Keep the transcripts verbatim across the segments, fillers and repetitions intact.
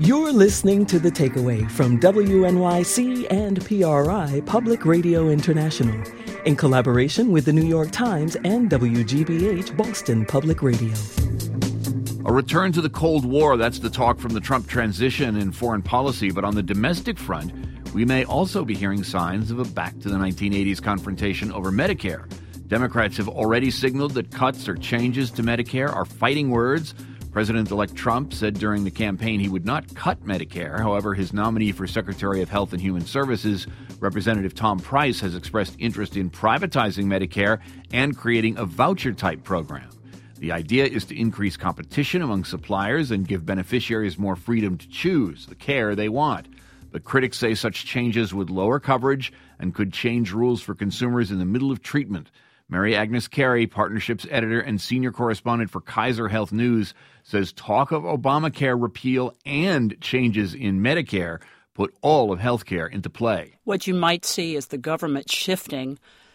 You're listening to The Takeaway from W N Y C and P R I Public Radio International in collaboration with the New York Times and W G B H Boston Public Radio. A return to the Cold War, that's the talk from the Trump transition in foreign policy. But on the domestic front, we may also be hearing signs of a back to the nineteen eighties confrontation over Medicare. Democrats have already signaled that cuts or changes to Medicare are fighting words. President-elect Trump said during the campaign he would not cut Medicare. However, his nominee for Secretary of Health and Human Services, Representative Tom Price, has expressed interest in privatizing Medicare and creating a voucher-type program. The idea is to increase competition among suppliers and give beneficiaries more freedom to choose the care they want. But critics say such changes would lower coverage and could change rules for consumers in the middle of treatment. Mary Agnes Carey, partnerships editor and senior correspondent for Kaiser Health News, says talk of Obamacare repeal and changes in Medicare put all of healthcare into play. What you might see is the government shifting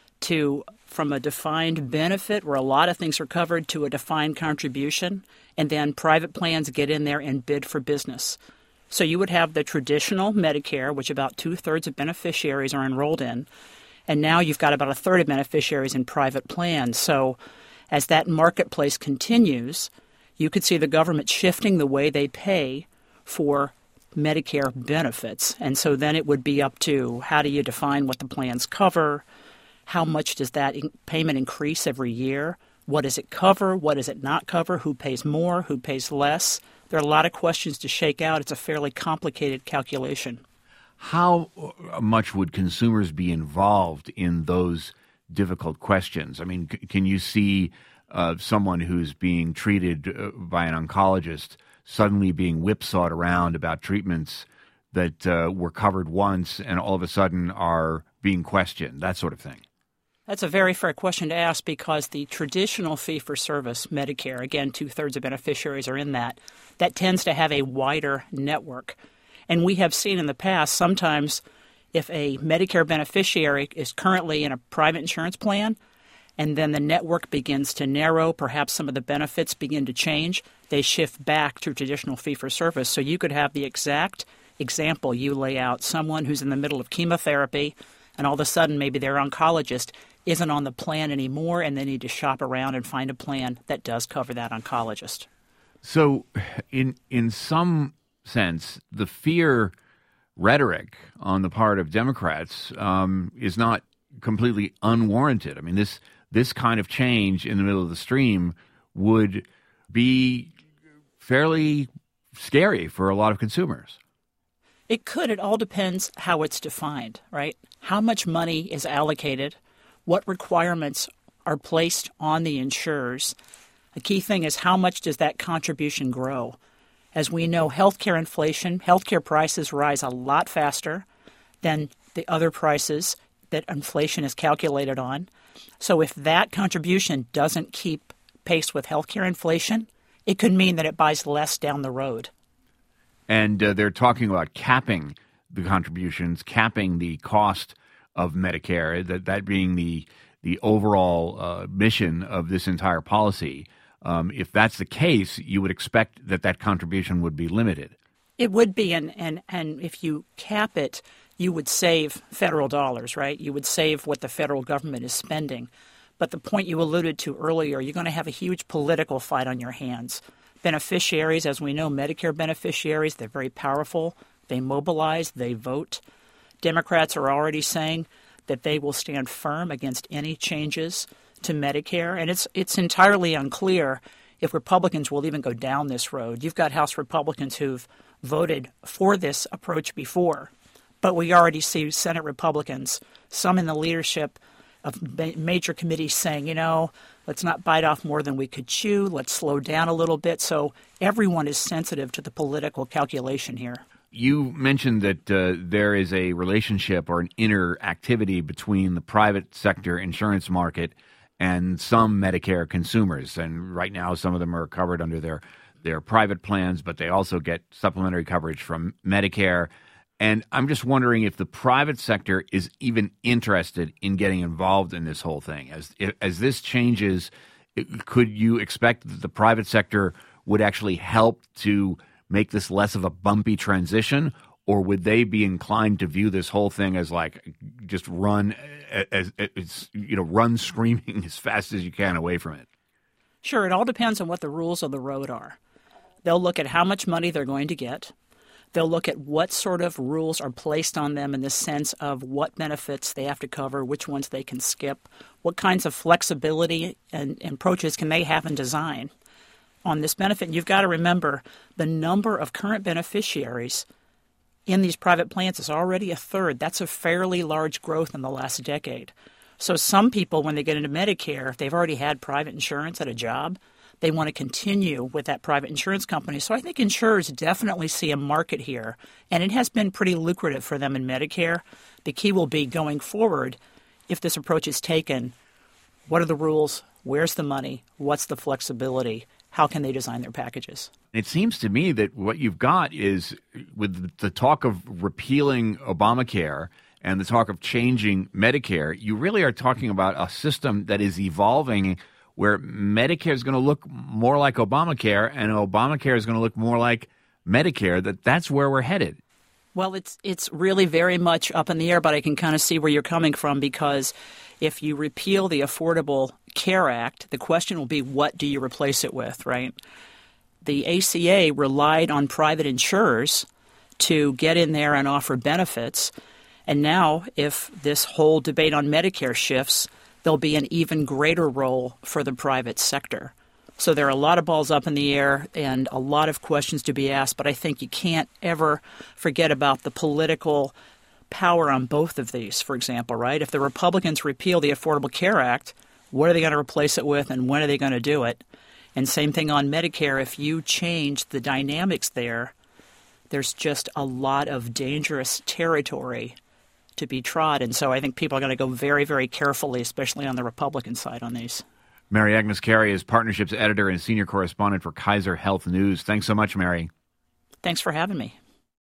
to from a defined benefit where a lot of things are covered to a defined contribution, and then private plans get in there and bid for business. So you would have the traditional Medicare, which about two-thirds of beneficiaries are enrolled in, and now you've got about a third of beneficiaries in private plans. So as that marketplace continues, you could see the government shifting the way they pay for Medicare benefits. And so then it would be up to how do you define what the plans cover? How much does that in- payment increase every year? What does it cover? What does it not cover? Who pays more? Who pays less? There are a lot of questions to shake out. It's a fairly complicated calculation. How much would consumers be involved in those difficult questions? I mean, c- can you see uh, someone who's being treated uh, by an oncologist suddenly being whipsawed around about treatments that uh, were covered once and all of a sudden are being questioned, that sort of thing? That's a very fair question to ask because the traditional fee-for-service Medicare, again, two-thirds of beneficiaries are in that, that tends to have a wider network. And we have seen in the past sometimes if a Medicare beneficiary is currently in a private insurance plan and then the network begins to narrow, perhaps some of the benefits begin to change, they shift back to traditional fee-for-service. So you could have the exact example you lay out, someone who's in the middle of chemotherapy and all of a sudden maybe their oncologist isn't on the plan anymore and they need to shop around and find a plan that does cover that oncologist. So in in some sense, the fear rhetoric on the part of Democrats um, is not completely unwarranted. I mean, this this kind of change in the middle of the stream would be fairly scary for a lot of consumers. It could. It all depends how it's defined, right? How much money is allocated, what requirements are placed on the insurers. The key thing is how much does that contribution grow? As we know, healthcare inflation, healthcare prices rise a lot faster than the other prices that inflation is calculated on. So if that contribution doesn't keep pace with healthcare inflation, it could mean that it buys less down the road. And uh, they're talking about capping the contributions, capping the cost of Medicare, that, that being the, the overall uh, mission of this entire policy. Um, if that's the case, you would expect that that contribution would be limited. It would be, and, and, and if you cap it, you would save federal dollars, right? You would save what the federal government is spending. But the point you alluded to earlier, you're going to have a huge political fight on your hands. Beneficiaries, as we know, Medicare beneficiaries, they're very powerful. They mobilize, they vote. Democrats are already saying that they will stand firm against any changes to Medicare, and it's it's entirely unclear if Republicans will even go down this road. You've got House Republicans who've voted for this approach before, but we already see Senate Republicans, some in the leadership of major committees saying, you know, let's not bite off more than we could chew, let's slow down a little bit. So everyone is sensitive to the political calculation here. You mentioned that uh, there is a relationship or an interactivity between the private sector insurance market and some Medicare consumers. And right now, some of them are covered under their, their private plans, but they also get supplementary coverage from Medicare. And I'm just wondering if the private sector is even interested in getting involved in this whole thing. As as this changes, could you expect that the private sector would actually help to make this less of a bumpy transition? Or would they be inclined to view this whole thing as like just run as, as, as you know, run screaming as fast as you can away from it? Sure. It all depends on what the rules of the road are. They'll look at how much money they're going to get. They'll look at what sort of rules are placed on them in the sense of what benefits they have to cover, which ones they can skip, what kinds of flexibility and, and approaches can they have in design on this benefit. And you've got to remember the number of current beneficiaries in these private plans is already a third. That's a fairly large growth in the last decade. So some people, when they get into Medicare, they've already had private insurance at a job. They want to continue with that private insurance company. So I think insurers definitely see a market here, and it has been pretty lucrative for them in Medicare. The key will be going forward, if this approach is taken, what are the rules? Where's the money? What's the flexibility? How can they design their packages? It seems to me that what you've got is, with the talk of repealing Obamacare and the talk of changing Medicare, you really are talking about a system that is evolving where Medicare is going to look more like Obamacare and Obamacare is going to look more like Medicare, that that's where we're headed. Well, it's it's really very much up in the air, but I can kind of see where you're coming from, because if you repeal the Affordable Care Act, the question will be, what do you replace it with, right? The A C A relied on private insurers to get in there and offer benefits. And now, if this whole debate on Medicare shifts, there'll be an even greater role for the private sector. So there are a lot of balls up in the air and a lot of questions to be asked, but I think you can't ever forget about the political power on both of these, for example, right? If the Republicans repeal the Affordable Care Act, what are they going to replace it with and when are they going to do it? And same thing on Medicare. If you change the dynamics there, there's just a lot of dangerous territory to be trod. And so I think people are going to go very, very carefully, especially on the Republican side on these. Mary Agnes Carey is Partnerships Editor and Senior Correspondent for Kaiser Health News. Thanks so much, Mary. Thanks for having me.